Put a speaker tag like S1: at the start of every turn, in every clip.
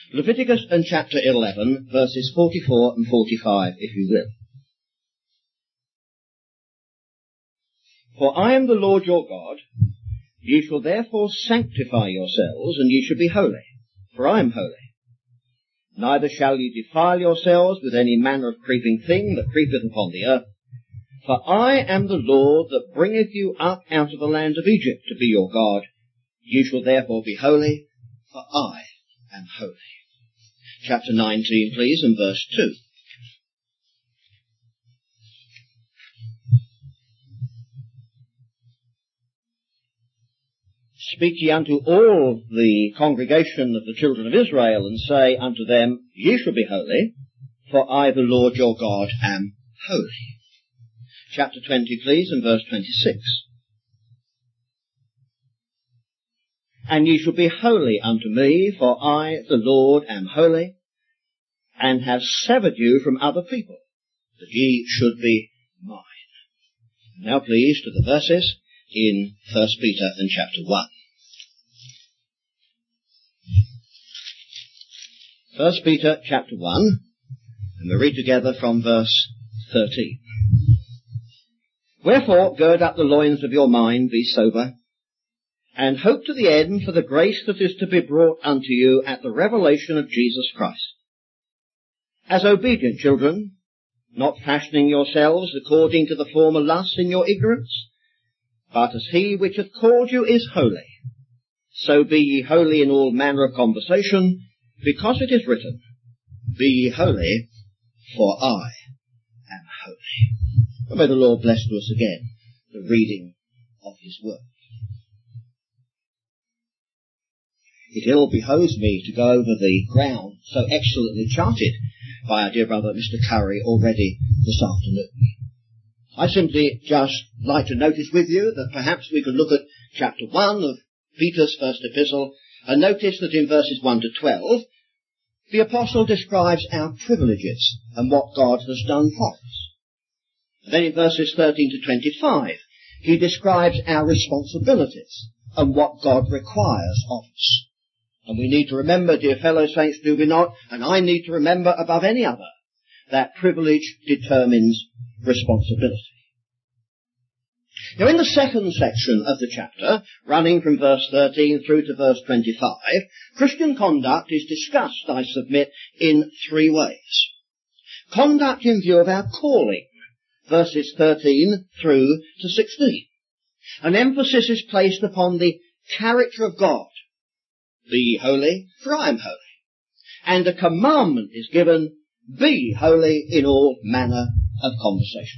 S1: Leviticus and chapter 11, verses 44 and 45, if you will. For I am the Lord your God. Ye shall therefore sanctify yourselves, and ye shall be holy, for I am holy. Neither shall ye defile yourselves with any manner of creeping thing that creepeth upon the earth. For I am the Lord that bringeth you up out of the land of Egypt to be your God. Ye shall therefore be holy, for I am holy. Chapter 19, please, and verse 2. Speak ye unto all the congregation of the children of Israel, and say unto them, Ye shall be holy, for I, the Lord your God, am holy. Chapter 20, please, and verse 26. And ye shall be holy unto me, for I, the Lord, am holy, and have severed you from other people, that ye should be mine. Now please to the verses in 1 Peter and chapter 1. 1 Peter chapter 1, and we read together from verse 13. Wherefore gird up the loins of your mind, be sober, and hope to the end for the grace that is to be brought unto you at the revelation of Jesus Christ. As obedient children, not fashioning yourselves according to the former lusts in your ignorance, but as he which hath called you is holy, so be ye holy in all manner of conversation, because it is written, Be ye holy, for I am holy. And may the Lord bless to us again the reading of his word. It ill behoves me to go over the ground so excellently charted by our dear brother Mr. Curry already this afternoon. I simply just like to notice with you that perhaps we could look at chapter 1 of Peter's first epistle and notice that in verses 1 to 12 the apostle describes our privileges and what God has done for us. And then in verses 13 to 25 he describes our responsibilities and what God requires of us. And we need to remember, dear fellow saints, do we not, and I need to remember above any other, that privilege determines responsibility. Now in the second section of the chapter, running from verse 13 through to verse 25, Christian conduct is discussed, I submit, in three ways. Conduct in view of our calling, verses 13 through to 16. An emphasis is placed upon the character of God. Be ye holy, for I am holy. And a commandment is given, be holy in all manner of conversation.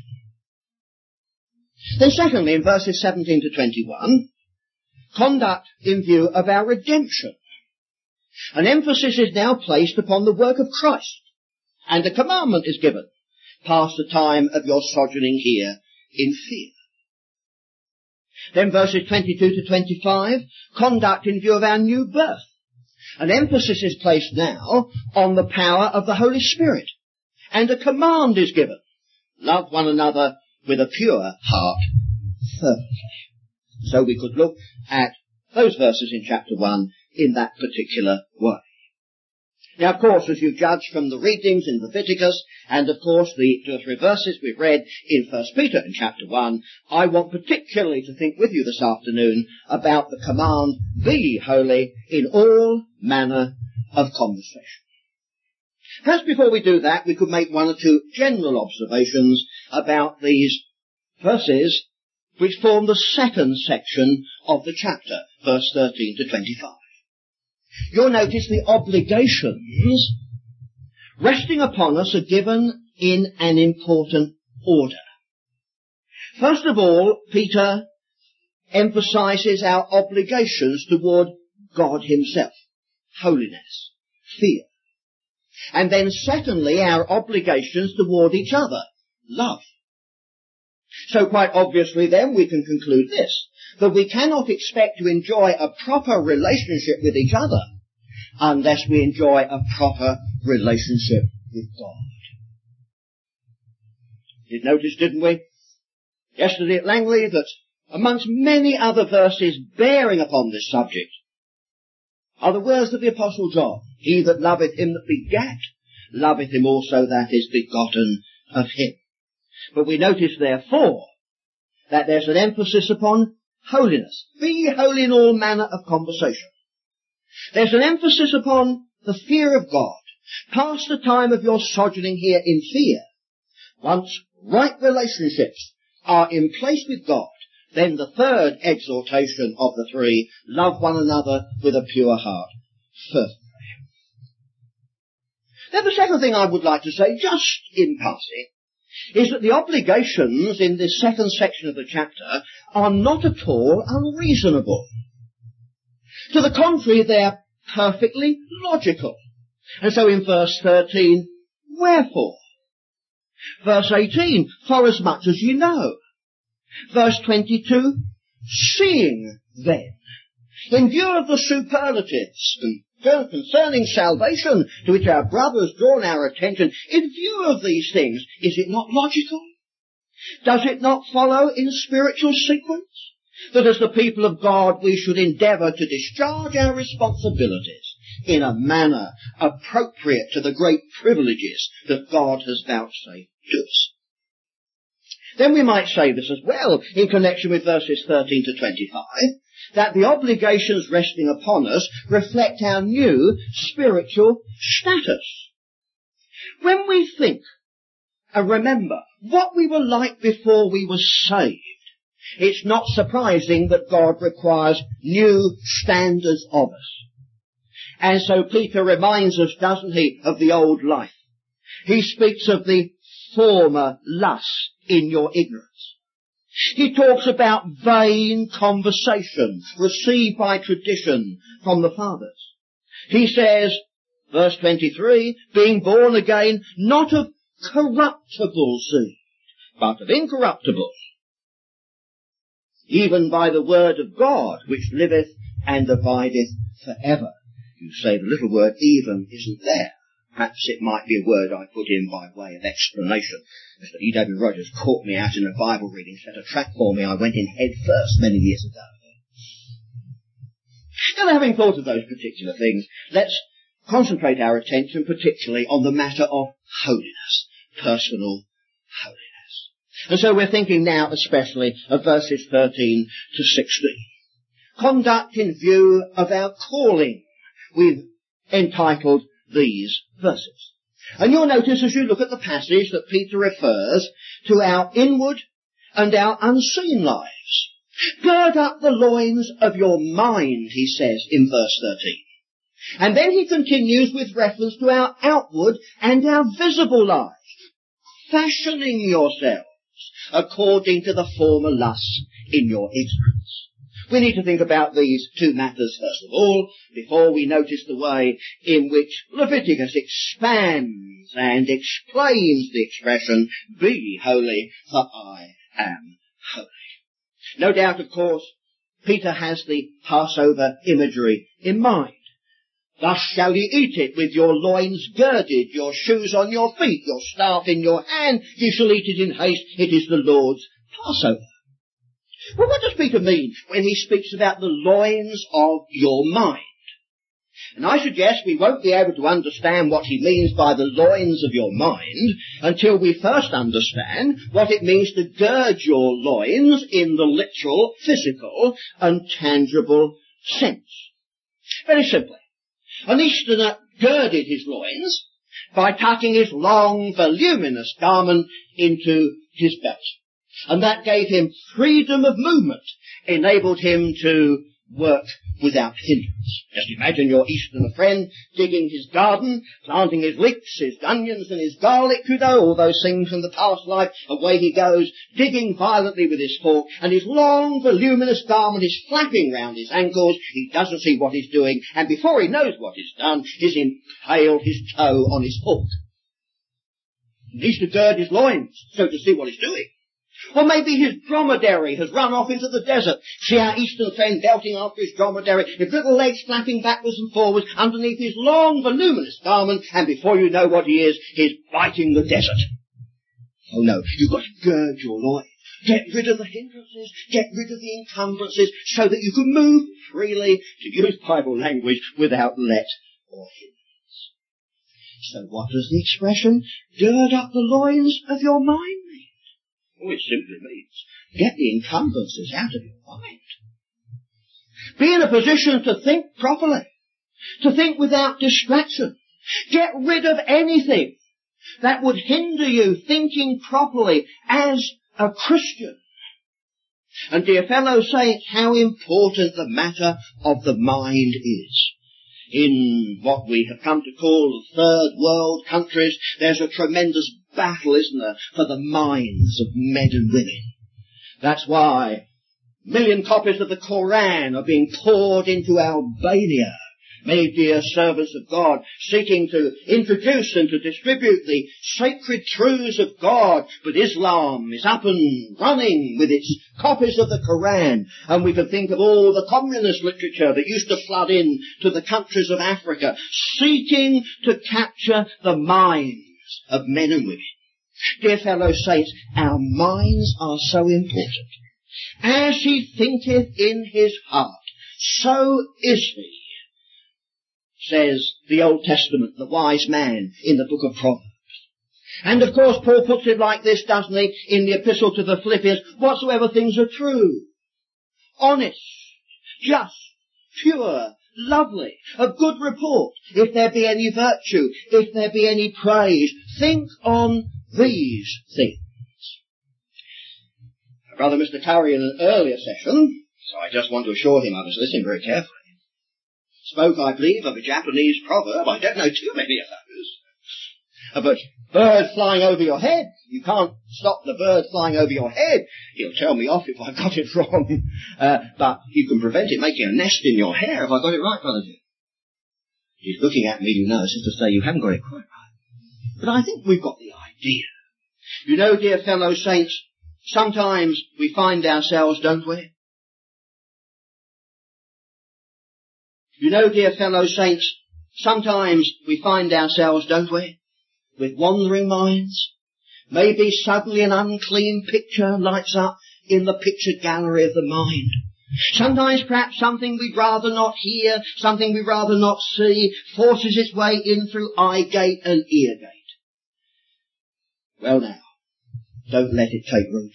S1: Then secondly, in verses 17 to 21, conduct in view of our redemption. An emphasis is now placed upon the work of Christ, and a commandment is given, pass the time of your sojourning here in fear. Then verses 22 to 25, conduct in view of our new birth. An emphasis is placed now on the power of the Holy Spirit, and a command is given, love one another with a pure heart fervently. So we could look at those verses in chapter 1 in that particular way. Now, of course, as you judge from the readings in Leviticus, and of course the 2 or 3 verses we've read in 1 Peter in chapter 1, I want particularly to think with you this afternoon about the command, be ye holy in all manner of conversation. Perhaps before we do that, we could make one or two general observations about these verses which form the second section of the chapter, verse 13 to 25. You'll notice the obligations resting upon us are given in an important order. First of all, Peter emphasizes our obligations toward God himself, holiness, fear. And then secondly, our obligations toward each other, love. So quite obviously then we can conclude this, that we cannot expect to enjoy a proper relationship with each other unless we enjoy a proper relationship with God. Did notice, didn't we, yesterday at Langley, that amongst many other verses bearing upon this subject, are the words of the Apostle John. He that loveth him that begat, loveth him also that is begotten of him. But we notice, therefore, that there's an emphasis upon holiness. Be holy in all manner of conversation. There's an emphasis upon the fear of God. Pass the time of your sojourning here in fear. Once right relationships are in place with God, then the third exhortation of the three, love one another with a pure heart fervently. Then the second thing I would like to say, just in passing, is that the obligations in this second section of the chapter are not at all unreasonable. To the contrary, they're perfectly logical. And so in verse 13, wherefore? Verse 18, for as much as ye know. Verse 22, seeing then. In view of the superlatives concerning salvation to which our brothers drawn our attention, in view of these things, is it not logical? Does it not follow in spiritual sequence that as the people of God we should endeavour to discharge our responsibilities in a manner appropriate to the great privileges that God has vouchsafed to us? Then we might say this as well in connection with verses 13 to 25, that the obligations resting upon us reflect our new spiritual status. When we think and remember what we were like before we were saved, it's not surprising that God requires new standards of us. And so Peter reminds us, doesn't he, of the old life. He speaks of the former lust in your ignorance. He talks about vain conversation received by tradition from the fathers. He says, verse 23, being born again, not of corruptible seed, but of incorruptible, even by the word of God, which liveth and abideth forever. You say the little word even isn't there. Perhaps it might be a word I put in by way of explanation. Mr. E.W. Rogers caught me out in a Bible reading, set a trap for me. I went in head first many years ago. Now, having thought of those particular things, let's concentrate our attention particularly on the matter of holiness, personal holiness. And so we're thinking now especially of verses 13 to 16. Conduct in view of our calling, we've entitled these verses. And you'll notice as you look at the passage that Peter refers to our inward and our unseen lives. Gird up the loins of your mind, he says in verse 13. And then he continues with reference to our outward and our visible lives, fashioning yourselves according to the former lusts in your ignorance. We need to think about these two matters first of all, before we notice the way in which Leviticus expands and explains the expression, be holy, for I am holy. No doubt, of course, Peter has the Passover imagery in mind. Thus shall ye eat it with your loins girded, your shoes on your feet, your staff in your hand. Ye shall eat it in haste. It is the Lord's Passover. Well, what does Peter mean when he speaks about the loins of your mind? And I suggest we won't be able to understand what he means by the loins of your mind until we first understand what it means to gird your loins in the literal, physical and tangible sense. Very simply, an Easterner girded his loins by tucking his long, voluminous garment into his belt. And that gave him freedom of movement, enabled him to work without hindrance. Just imagine your Easterner friend digging his garden, planting his leeks, his onions and his garlic, you know, all those things from the past life. Away he goes, digging violently with his fork, and his long, voluminous garment is flapping round his ankles. He doesn't see what he's doing, and before he knows what he's done, he's impaled his toe on his fork. He needs to gird his loins, so to see what he's doing. Or maybe his dromedary has run off into the desert. See our Eastern friend belting after his dromedary, his little legs flapping backwards and forwards underneath his long, voluminous garment, and before you know what he is, he's biting the desert. Oh no, you've got to gird your loins. Get rid of the hindrances, get rid of the encumbrances, so that you can move freely, to use Bible language, without let or hindrance. So what does the expression, gird up the loins of your mind mean? Well, it simply means, get the encumbrances out of your mind. Be in a position to think properly, to think without distraction. Get rid of anything that would hinder you thinking properly as a Christian. And dear fellow saints, how important the matter of the mind is. In what we have come to call the third world countries, there's a tremendous battle, isn't there, for the minds of men and women. That's why 1 million copies of the Koran are being poured into Albania. Many dear servants of God seeking to introduce and to distribute the sacred truths of God, but Islam is up and running with its copies of the Koran. And we can think of all the communist literature that used to flood in to the countries of Africa, seeking to capture the minds of men and women. Dear fellow saints, our minds are so important. As he thinketh in his heart, so is he, says the Old Testament, the wise man in the book of Proverbs. And of course Paul puts it like this, doesn't he, in the epistle to the Philippians, whatsoever things are true, honest, just, pure, lovely, of good report, if there be any virtue, if there be any praise, think on these things. Brother Mr. Curry in an earlier session, so I just want to assure him I was listening very carefully, spoke, I believe, of a Japanese proverb. I don't know too many of those. But bird flying over your head. You can't stop the bird flying over your head. He'll tell me off if I got it wrong. But you can prevent it making a nest in your hair if I got it right, Brother Jim. He's looking at me, you know, as if to say, you haven't got it quite right. But I think we've got the idea. You know, dear fellow saints, sometimes we find ourselves, don't we? You know, dear fellow saints, sometimes we find ourselves, don't we, with wandering minds. Maybe suddenly an unclean picture lights up in the picture gallery of the mind. Sometimes perhaps something we'd rather not hear, something we'd rather not see, forces its way in through eye gate and ear gate. Well now, don't let it take root.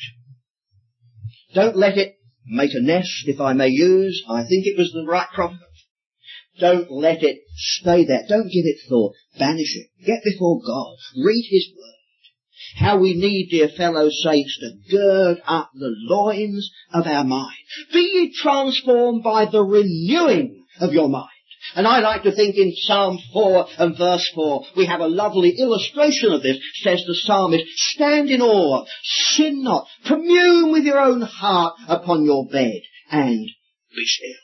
S1: Don't let it make a nest, if I may use, I think it was the right proverb. Don't let it stay there. Don't give it thought. Banish it. Get before God. Read his word. How we need, dear fellow saints, to gird up the loins of our mind. Be ye transformed by the renewing of your mind. And I like to think in Psalm 4 and verse 4, we have a lovely illustration of this. Says the psalmist, stand in awe, sin not, commune with your own heart upon your bed, and be still.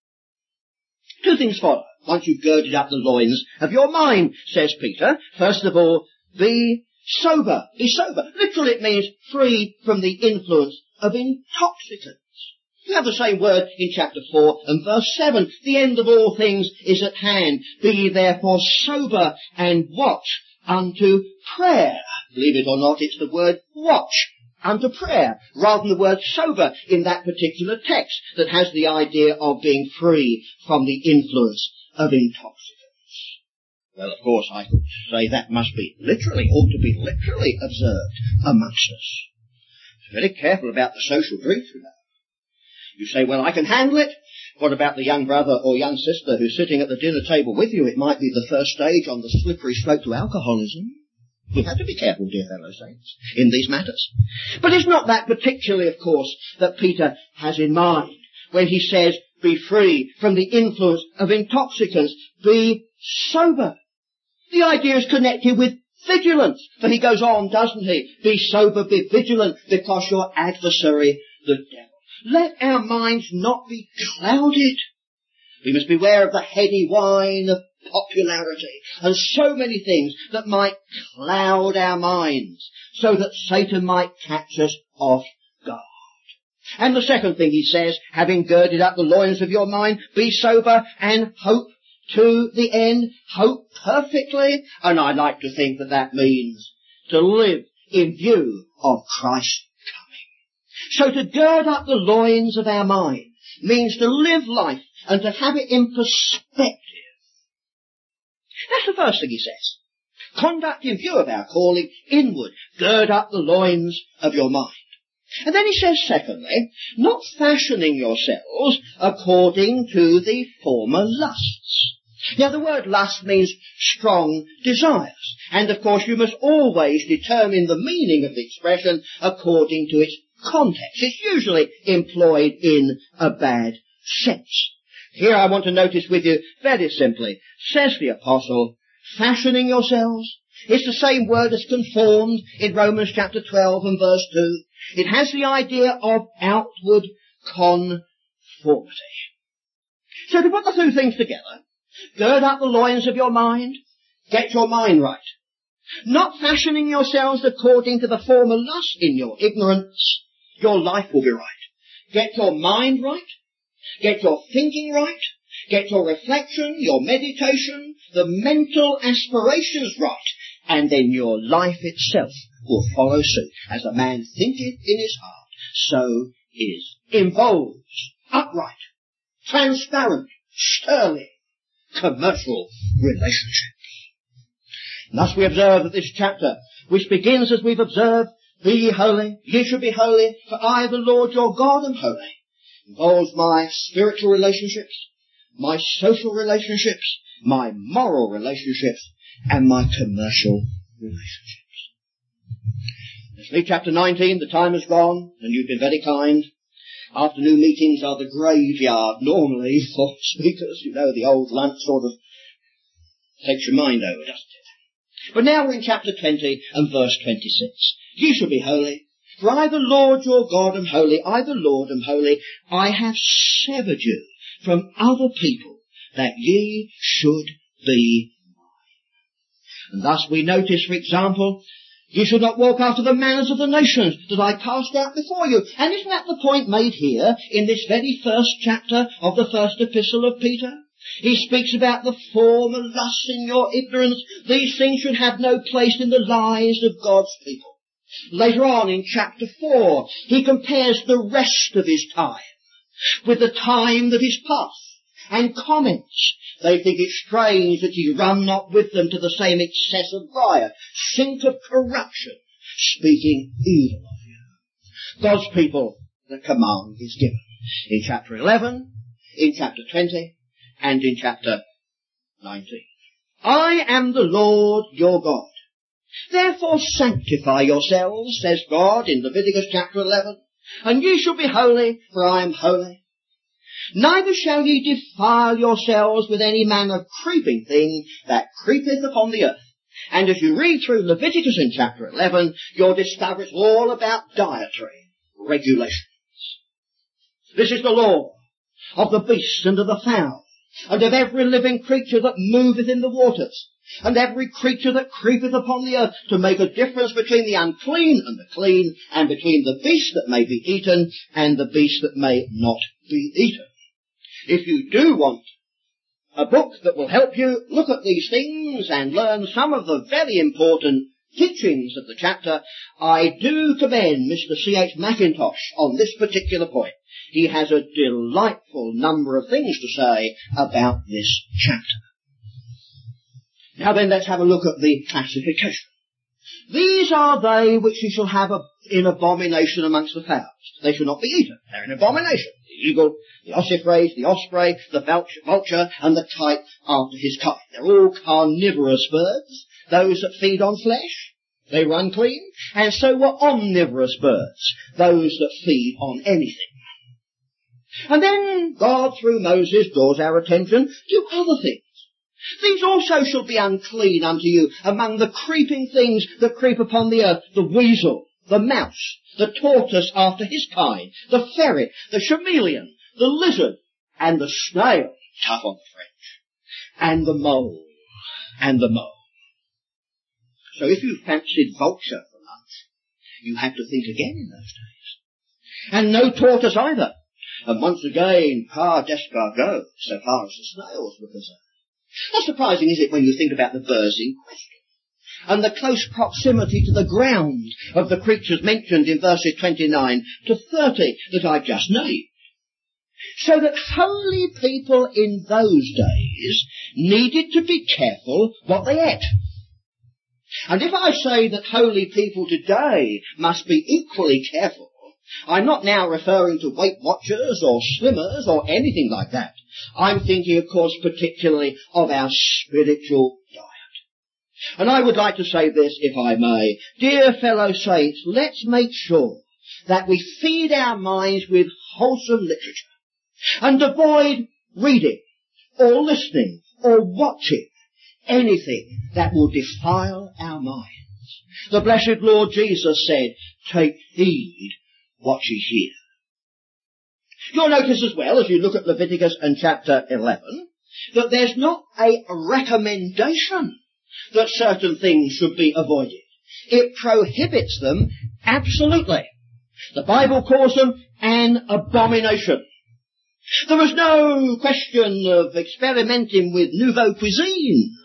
S1: Two things follow. Once you've girded up the loins of your mind, says Peter. First of all, be sober. Be sober. Literally it means free from the influence of intoxicants. You have the same word in chapter 4 and verse 7. The end of all things is at hand. Be ye therefore sober and watch unto prayer. Believe it or not, it's the word watch unto prayer, rather than the word sober in that particular text that has the idea of being free from the influence of intoxicants. Well, of course, I could say that must be literally, ought to be literally observed amongst us. Very careful about the social drink, you know. You say, well, I can handle it. What about the young brother or young sister who's sitting at the dinner table with you? It might be the first stage on the slippery slope to alcoholism. We have to be careful, dear fellow saints, in these matters. But it's not that particularly, of course, that Peter has in mind when he says, be free from the influence of intoxicants, be sober. The idea is connected with vigilance, for he goes on, doesn't he? Be sober, be vigilant, because your adversary, the devil. Let our minds not be clouded. We must beware of the heady wine of popularity and so many things that might cloud our minds so that Satan might catch us off guard. And the second thing he says, having girded up the loins of your mind, be sober and hope to the end, hope perfectly. And I like to think that that means to live in view of Christ's coming. So to gird up the loins of our mind means to live life and to have it in perspective. That's the first thing he says. Conduct in view of our calling inward. Gird up the loins of your mind. And then he says, secondly, not fashioning yourselves according to the former lusts. Now, the word lust means strong desires. And, of course, you must always determine the meaning of the expression according to its context. It's usually employed in a bad sense. Here I want to notice with you very simply, says the apostle, fashioning yourselves. It's the same word as conformed in Romans chapter 12 and verse 2. It has the idea of outward conformity. So to put the two things together, gird up the loins of your mind, get your mind right. Not fashioning yourselves according to the former lust in your ignorance, your life will be right. Get your mind right, get your thinking right, get your reflection, your meditation, the mental aspirations right, and then your life itself will follow suit. As a man thinketh in his heart, so is. Involves upright, transparent, sterling, commercial relationships. And thus we observe that this chapter, which begins as we've observed, be ye holy, ye should be holy, for I, the Lord your God, am holy, involves my spiritual relationships, my social relationships, my moral relationships, and my commercial relationships. Let's leave chapter 19. The time has gone, and you've been very kind. Afternoon meetings are the graveyard normally for speakers. You know, the old lunch sort of takes your mind over, doesn't it? But now we're in chapter 20 and verse 26. Ye shall be holy, for I, the Lord your God, am holy. I, the Lord, am holy. I have severed you from other people, that ye should be mine. And thus we notice, for example, ye should not walk after the manners of the nations that I cast out before you. And isn't that the point made here in this very first chapter of the first epistle of Peter? He speaks about the former lusts in your ignorance. These things should have no place in the lives of God's people. Later on in chapter 4, he compares the rest of his time with the time that is past, and comments, they think it strange that ye run not with them to the same excess of riot, sink of corruption, speaking evil of you. God's people, the command is given in chapter 11, in chapter 20, and in chapter 19. I am the Lord your God. Therefore sanctify yourselves, says God in Leviticus chapter 11, and ye shall be holy, for I am holy. Neither shall ye defile yourselves with any manner of creeping thing that creepeth upon the earth. And as you read through Leviticus in chapter 11, you'll discover it's all about dietary regulations. This is the law of the beasts and of the fowl, and of every living creature that moveth in the waters, and every creature that creepeth upon the earth, to make a difference between the unclean and the clean, and between the beast that may be eaten and the beast that may not be eaten. If you do want a book that will help you look at these things and learn some of the very important teachings of the chapter, I do commend Mr. C.H. Mackintosh on this particular point. He has a delightful number of things to say about this chapter. Now then, let's have a look at the classification. These are they which you shall have in abomination amongst the fowls. They shall not be eaten. They're an abomination. The eagle, the ossifrages, the osprey, the vulture, and the kite after his kind. They're all carnivorous birds. Those that feed on flesh, they were unclean. And so were omnivorous birds, those that feed on anything. And then God, through Moses, draws our attention to other things. These also shall be unclean unto you among the creeping things that creep upon the earth, the weasel, the mouse, the tortoise after his kind, the ferret, the chameleon, the lizard, and the snail, tough on the French, and the mole, So if you fancied vulture for lunch, you had to think again in those days. And no tortoise either. And once again, par d'escargot, so far as the snails were concerned. Not surprising, is it, when you think about the birds in question? and the close proximity to the ground of the creatures mentioned in verses 29 to 30 that I've just named. So that holy people in those days needed to be careful what they ate. And if I say that holy people today must be equally careful, I'm not now referring to Weight Watchers or Slimmers or anything like that. I'm thinking, of course, particularly of our spiritual diet. And I would like to say this, if I may. Dear fellow saints, let's make sure that we feed our minds with wholesome literature and avoid reading or listening or watching anything that will defile our minds. The blessed Lord Jesus said, take heed what ye hear. You'll notice as well, as you look at Leviticus and chapter 11, that there's not a recommendation that certain things should be avoided. It prohibits them absolutely. The Bible calls them an abomination. There was no question of experimenting with nouveau cuisine.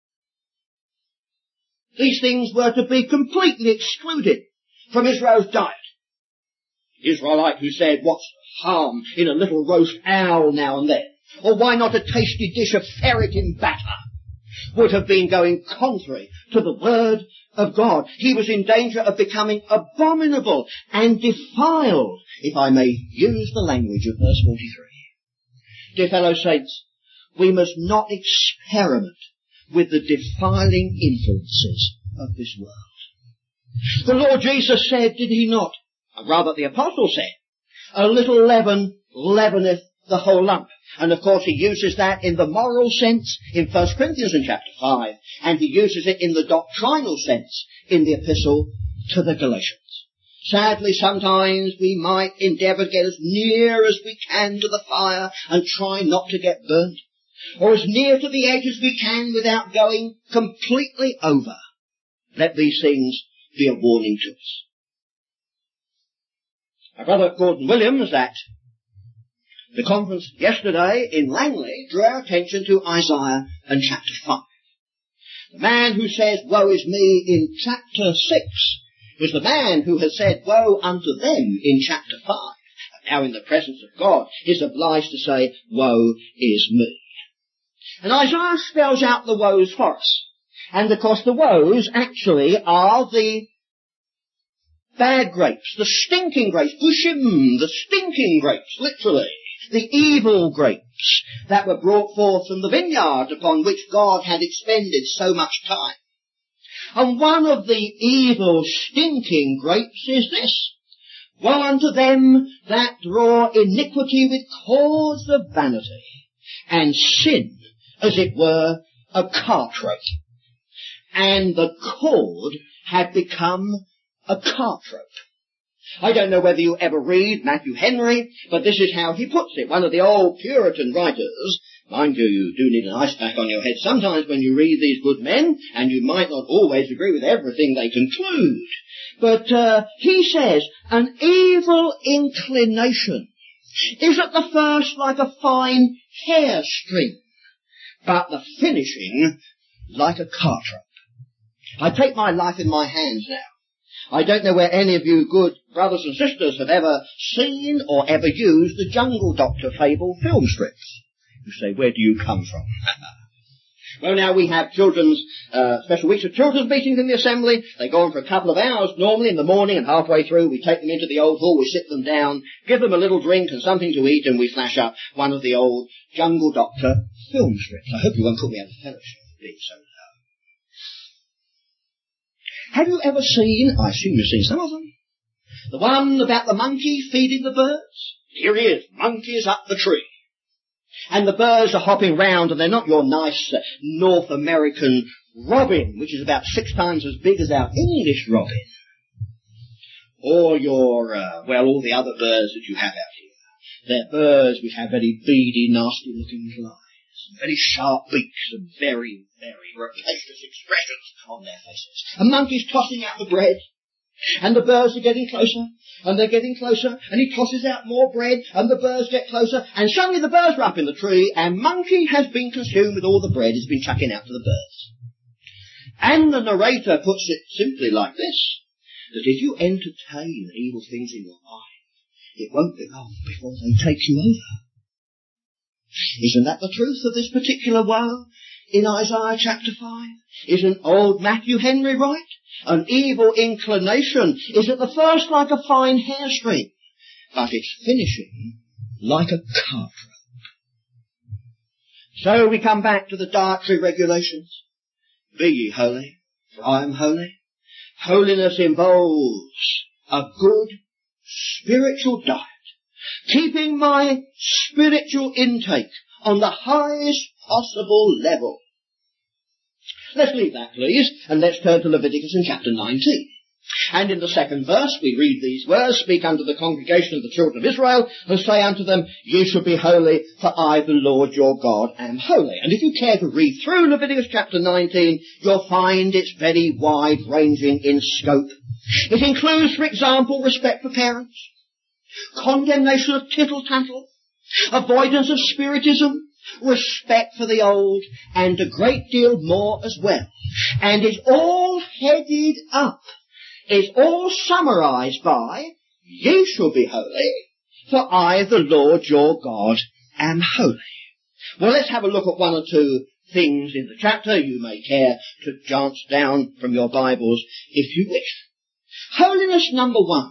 S1: These things were to be completely excluded from Israel's diet. The Israelite who said, what's harm in a little roast owl now and then? Or why not a tasty dish of ferret in batter? Would have been going contrary to the word of God. He was in danger of becoming abominable and defiled, if I may use the language of verse 43. Dear fellow saints, we must not experiment with the defiling influences of this world. The Lord Jesus said, did he not? Or rather, the apostle said, a little leaven leaveneth the whole lump. And of course he uses that in the moral sense in 1 Corinthians in chapter 5, and he uses it in the doctrinal sense in the epistle to the Galatians. Sadly, sometimes we might endeavour to get as near as we can to the fire and try not to get burnt, or as near to the edge as we can without going completely over. Let these things be a warning to us. Our brother Gordon Williams at the conference yesterday in Langley drew our attention to Isaiah and chapter 5. The man who says, woe is me in chapter 6 was the man who has said, woe unto them in chapter 5. And now in the presence of God is obliged to say, woe is me. And Isaiah spells out the woes for us. And of course the woes actually are the bad grapes, the stinking grapes, bushim, the stinking grapes, literally. The evil grapes that were brought forth from the vineyard upon which God had expended so much time. And one of the evil, stinking grapes is this. Woe unto them that draw iniquity with cords of vanity, and sin, as it were, a cart rope. And the cord had become a cart rope. I don't know whether you ever read Matthew Henry, but this is how he puts it. One of the old Puritan writers. Mind you, you do need an ice pack on your head sometimes when you read these good men, and you might not always agree with everything they conclude. But he says, an evil inclination is at the first like a fine hair string, but the finishing like a cart rope. I take my life in my hands now. I don't know where any of you good brothers and sisters have ever seen or ever used the Jungle Doctor fable film strips. You say, where do you come from? Well, now we have children's, special weeks of children's meetings in the assembly. They go on for a couple of hours normally in the morning, and halfway through we take them into the old hall, we sit them down, give them a little drink and something to eat, and we flash up one of the old Jungle Doctor film strips. I hope you won't put me out of fellowship for being so low. Have you ever seen, I assume you've seen some of them, the one about the monkey feeding the birds? Here he is, monkeys up the tree. And the birds are hopping round, and they're not your nice North American robin, which is about 6 times as big as our English robin. Or your, all the other birds that you have out here. They're birds which have very beady, nasty-looking eyes, very sharp beaks, and very, very rapacious expressions on their faces. A monkey's tossing out the bread, and the birds are getting closer, and they're getting closer, and he tosses out more bread, and the birds get closer, and suddenly the birds are up in the tree, and monkey has been consumed with all the bread he's been chucking out to the birds. And the narrator puts it simply like this, that if you entertain evil things in your mind, it won't be long before they take you over. Isn't that the truth of this particular woe in Isaiah chapter 5? Isn't old Matthew Henry right? An evil inclination is at the first like a fine hairstring, but it's finishing like a cart rope. So we come back to the dietary regulations. Be ye holy, for I am holy. Holiness involves a good spiritual diet, keeping my spiritual intake on the highest possible level. Let's leave that, please, and let's turn to Leviticus in chapter 19. And in the second verse we read these words, speak unto the congregation of the children of Israel, and say unto them, ye shall be holy, for I, the Lord your God, am holy. And if you care to read through Leviticus chapter 19, you'll find it's very wide-ranging in scope. It includes, for example, respect for parents, condemnation of tittle-tattle, avoidance of spiritism, respect for the old, and a great deal more as well. And it's all headed up, it's all summarized by, ye shall be holy, for I, the Lord your God, am holy. Well, let's have a look at one or two things in the chapter. You may care to glance down from your Bibles if you wish. Holiness number 1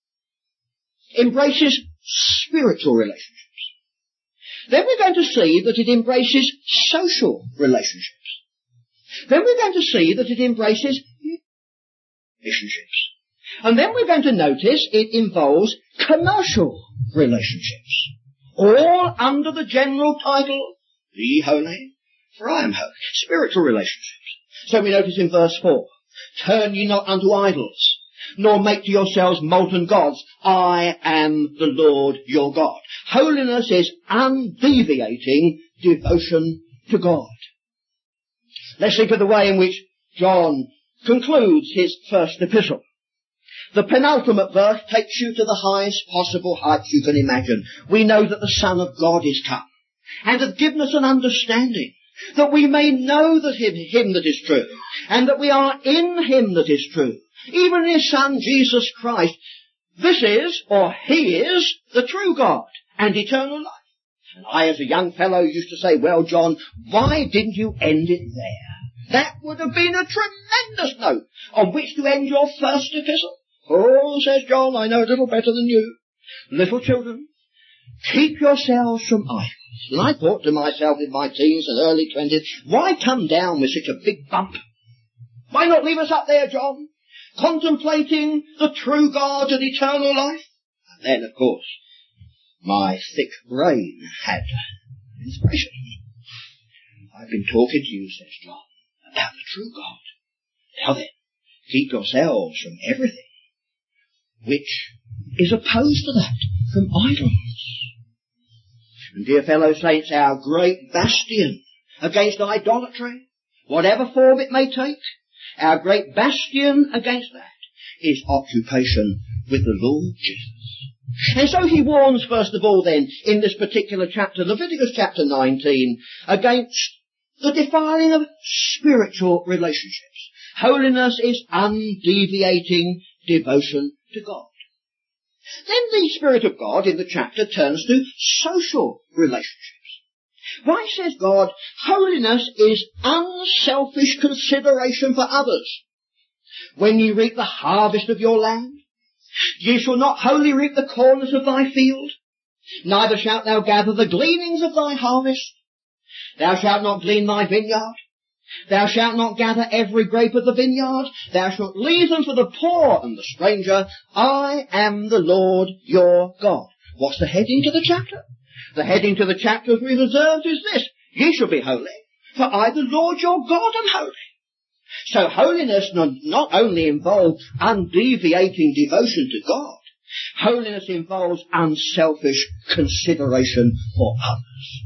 S1: embraces spiritual relationships. Then we're going to see that it embraces social relationships. Then we're going to see that it embraces relationships. And then we're going to notice it involves commercial relationships. All under the general title, be ye holy, for I am holy. Spiritual relationships. So we notice in verse 4, turn ye not unto idols, nor make to yourselves molten gods. I am the Lord your God. Holiness is undeviating devotion to God. Let's think of the way in which John concludes his first epistle. The penultimate verse takes you to the highest possible heights you can imagine. We know that the Son of God is come, and hath given us an understanding, that we may know that him that is true, and that we are in him that is true, even in his Son Jesus Christ. This is, or he is, the true God and eternal life. And I, as a young fellow, used to say, well, John, why didn't you end it there? That would have been a tremendous note on which to end your first epistle. Oh, says John, I know a little better than you. Little children, keep yourselves from idols. And I thought to myself in my teens and early 20s, why come down with such a big bump? Why not leave us up there, John, contemplating the true God and eternal life? And then, of course, my thick brain had inspiration. I've been talking to you, says John, about the true God. Now then, keep yourselves from everything which is opposed to that, from idols. And dear fellow saints, our great bastion against idolatry, whatever form it may take, our great bastion against that is occupation with the Lord Jesus. And so he warns, first of all then, in this particular chapter, Leviticus chapter 19, against the defiling of spiritual relationships. Holiness is undeviating devotion to God. Then the Spirit of God in the chapter turns to social relationships. Why, says God, holiness is unselfish consideration for others. When ye reap the harvest of your land, ye shall not wholly reap the corners of thy field, neither shalt thou gather the gleanings of thy harvest. Thou shalt not glean thy vineyard. Thou shalt not gather every grape of the vineyard. Thou shalt leave them for the poor and the stranger. I am the Lord your God. What's the heading to the chapter? The heading to the chapter, as we've observed, is this: ye shall be holy, for I, the Lord your God, am holy. So holiness not only involves undeviating devotion to God, holiness involves unselfish consideration for others.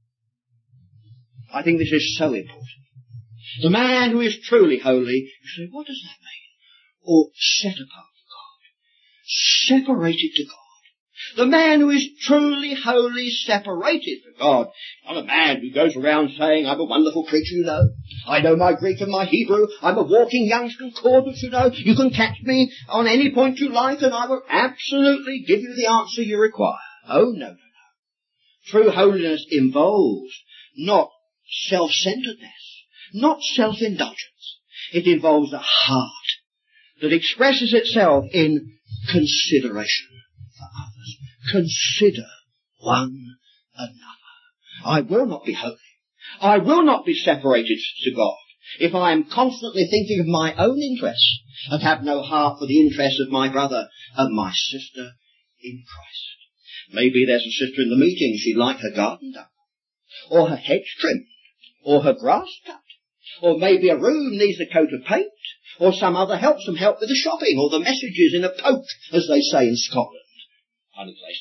S1: I think this is so important. The man who is truly holy, you say, what does that mean? Or set apart for God, separated to God, The man who is truly holy, separated from God. Not a man who goes around saying, I'm a wonderful creature, you know. I know my Greek and my Hebrew. I'm a walking Young's Concordance, you know. You can catch me on any point you like and I will absolutely give you the answer you require. Oh, no, no, no. True holiness involves not self-centeredness, not self-indulgence. It involves a heart that expresses itself in consideration for others. Consider one another. I will not be holy. I will not be separated to God if I am constantly thinking of my own interests and have no heart for the interests of my brother and my sister in Christ. Maybe there's a sister in the meeting, she'd like her garden done, or her hedge trimmed, or her grass cut, or maybe a room needs a coat of paint, or some other help with the shopping, or the messages in a poke, as they say in Scotland. Funny place.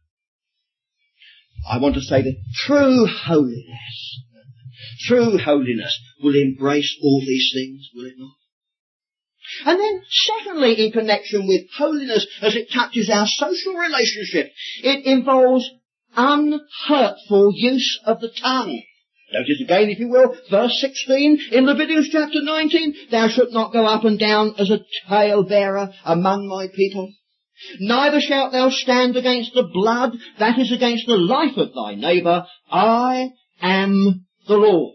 S1: I want to say that true holiness will embrace all these things, will it not? And then, secondly, in connection with holiness, as it touches our social relationship, it involves unhurtful use of the tongue. Notice again, if you will, verse 16 in Leviticus chapter 19, thou shalt not go up and down as a talebearer among my people. Neither shalt thou stand against the blood, that is against the life of thy neighbour. I am the Lord.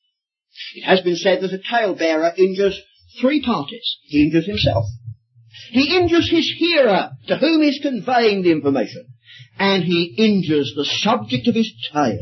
S1: It has been said that a talebearer injures three parties. He injures himself. He injures his hearer, to whom he is conveying the information. And he injures the subject of his tale.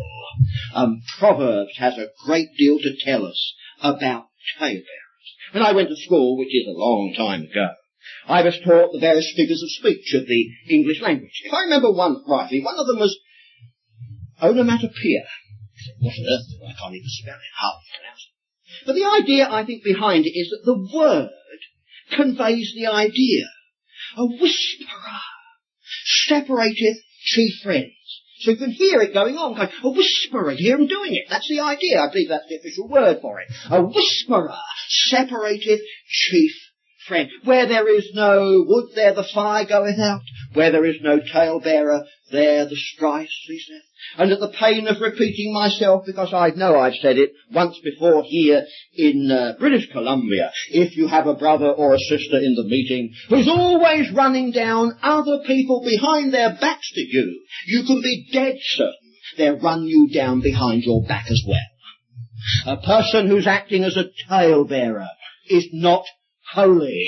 S1: Proverbs has a great deal to tell us about talebearers. When I went to school, which is a long time ago, I was taught the various figures of speech of the English language. If I remember one rightly, one of them was onomatopoeia. What on earth? I can't even spell it. How to pronounce it. But the idea, I think, behind it is that the word conveys the idea. A whisperer separateth chief friends. So you can hear it going on. A whisperer, hear him doing it. That's the idea. I believe that's the official word for it. A whisperer separateth chief friend. Where there is no wood, there the fire goeth out. Where there is no talebearer, there the strife ceaseth. And at the pain of repeating myself, because I know I've said it once before here in British Columbia, if you have a brother or a sister in the meeting who's always running down other people behind their backs to you, you can be dead certain they'll run you down behind your back as well. A person who's acting as a talebearer is not holy.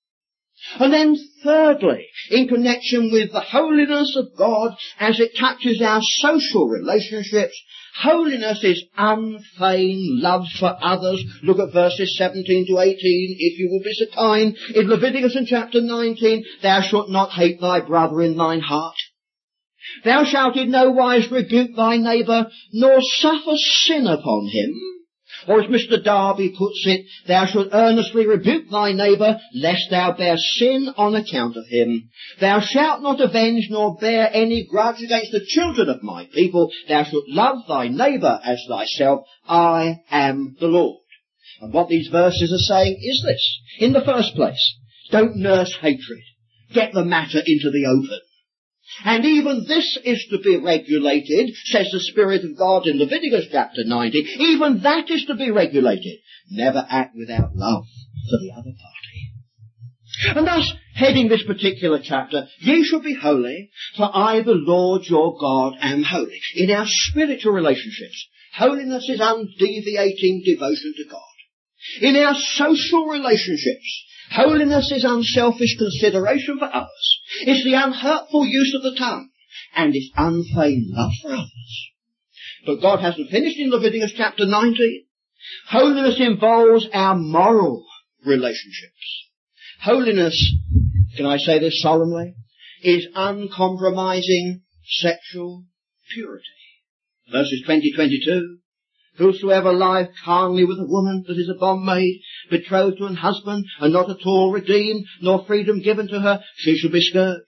S1: And then thirdly, in connection with the holiness of God as it touches our social relationships, holiness is unfeigned love for others. Look at verses 17 to 18, if you will be so kind. In Leviticus in chapter 19, thou shalt not hate thy brother in thine heart. Thou shalt in no wise rebuke thy neighbour, nor suffer sin upon him. Or as Mr. Darby puts it, thou shalt earnestly rebuke thy neighbour, lest thou bear sin on account of him. Thou shalt not avenge nor bear any grudge against the children of my people. Thou shalt love thy neighbour as thyself. I am the Lord. And what these verses are saying is this. In the first place, don't nurse hatred. Get the matter into the open. And even this is to be regulated, says the Spirit of God in Leviticus chapter 19. Even that is to be regulated. Never act without love for the other party. And thus, heading this particular chapter, ye shall be holy, for I, the Lord your God, am holy. In our spiritual relationships, holiness is undeviating devotion to God. In our social relationships, holiness is unselfish consideration for others. It's the unhurtful use of the tongue. And it's unfeigned love for others. But God hasn't finished in Leviticus chapter 19. Holiness involves our moral relationships. Holiness, can I say this solemnly, is uncompromising sexual purity. Verses 20-22. Whosoever lieth carnally with a woman that is a bondmaid, betrothed to an husband, and not at all redeemed, nor freedom given to her, she shall be scourged.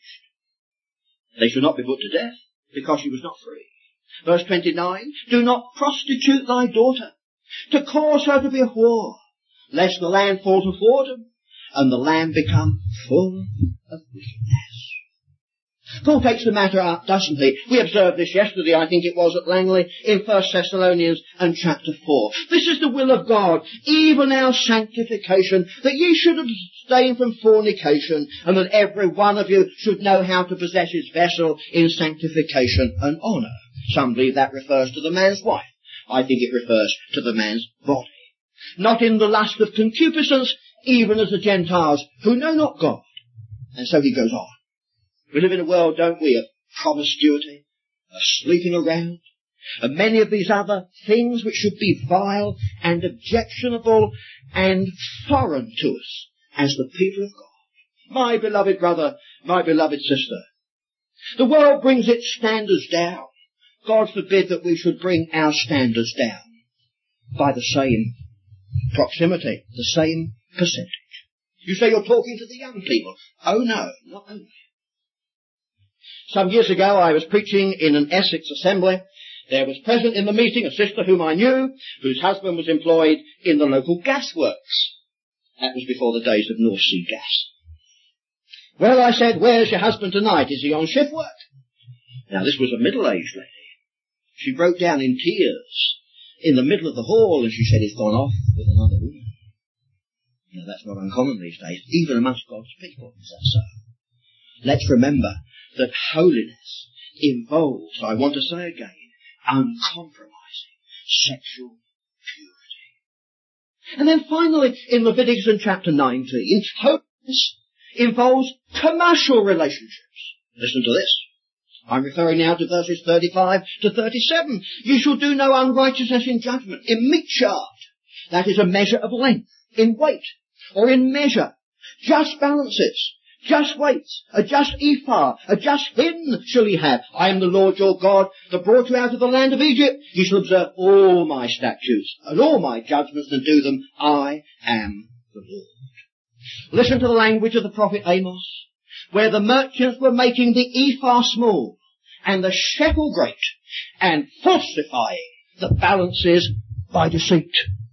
S1: They shall not be put to death, because she was not free. Verse 29, do not prostitute thy daughter, to cause her to be a whore, lest the land fall to whoredom, and the land become full of wickedness. Paul takes the matter up, doesn't he? We observed this yesterday, I think it was, at Langley, in 1 Thessalonians and chapter 4. This is the will of God, even our sanctification, that ye should abstain from fornication, and that every one of you should know how to possess his vessel in sanctification and honour. Some believe that refers to the man's wife. I think it refers to the man's body. Not in the lust of concupiscence, even as the Gentiles who know not God. And so he goes on. We live in a world, don't we, of promiscuity, of sleeping around, and many of these other things which should be vile and objectionable and foreign to us as the people of God. My beloved brother, my beloved sister, the world brings its standards down. God forbid that we should bring our standards down by the same proximity, the same percentage. You say you're talking to the young people. Oh no, not only. Some years ago I was preaching in an Essex assembly. There was present in the meeting a sister whom I knew, whose husband was employed in the local gas works. That was before the days of North Sea gas. Well, I said, where's your husband tonight? Is he on shift work? Now this was a middle-aged lady. She broke down in tears in the middle of the hall and she said, he's gone off with another woman. Now that's not uncommon these days, even amongst God's people. Is that so? Let's remember that holiness involves, I want to say again, uncompromising sexual purity. And then finally, in Leviticus chapter 19, holiness involves commercial relationships. Listen to this. I'm referring now to verses 35 to 37. You shall do no unrighteousness in judgment, in meat shard. That is a measure of length, in weight, or in measure. Just balances, just weights, a just ephah, a just hin shall ye have. I am the Lord your God that brought you out of the land of Egypt. Ye shall observe all my statutes and all my judgments and do them. I am the Lord. Listen to the language of the prophet Amos, where the merchants were making the ephah small and the shekel great and falsifying the balances by deceit.